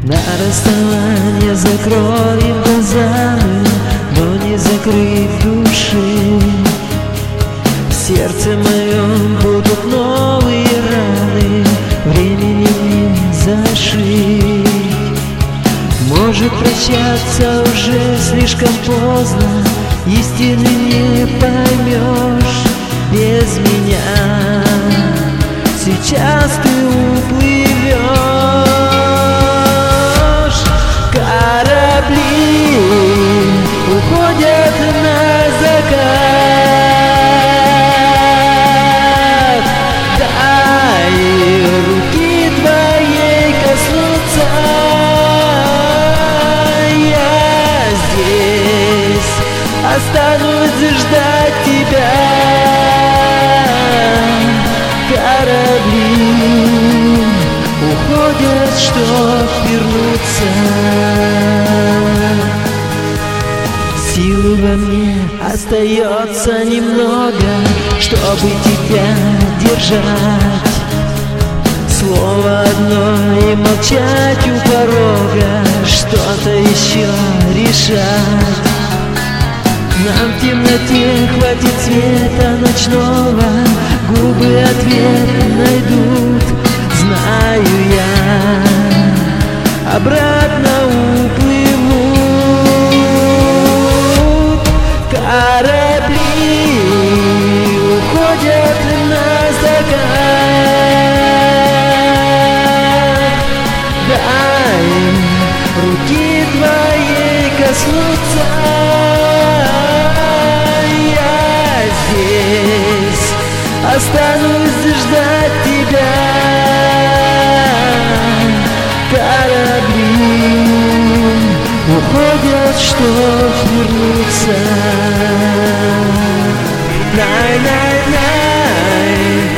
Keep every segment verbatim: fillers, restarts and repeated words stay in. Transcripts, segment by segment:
На расставание закроем глазами, но не закрыть души. В сердце моем будут новые раны, времени не зашить. Может, прощаться уже слишком поздно, истины не поймешь без меня. Сейчас ты уплывешь, корабли уходят на закат. Дай руки твоей коснуться, я здесь останусь ждать тебя. Корабли уходят, чтоб вернуться. Силы во мне остается немного, чтобы тебя держать. Слово одно и молчать у порога, что-то еще решать. Нам в темноте хватит света ночного, губы ответ найдут, знаю я. Обратно уплывут корабли, уходят на закат. Дай руки твоей коснуться, останусь ждать тебя. Корабли уходят, чтоб вернуться. Най-най-най,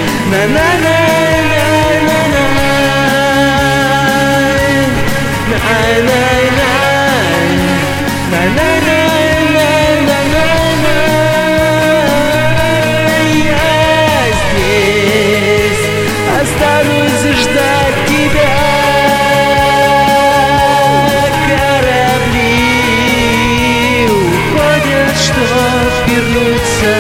най-най-най-най-най-най, най-най-най, най-най-най. Останусь ждать тебя. Корабли уходят, чтоб вернуться.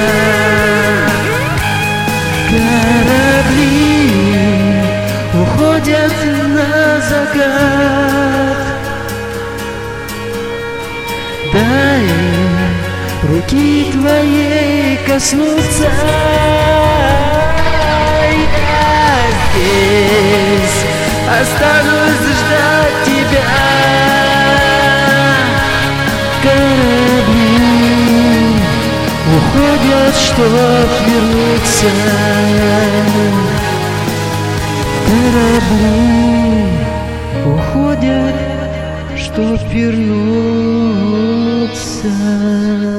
Корабли уходят на закат. Дай руки твоей коснуться. Здесь останусь ждать тебя. Корабли уходят, чтоб вернуться. Корабли уходят, чтоб вернуться.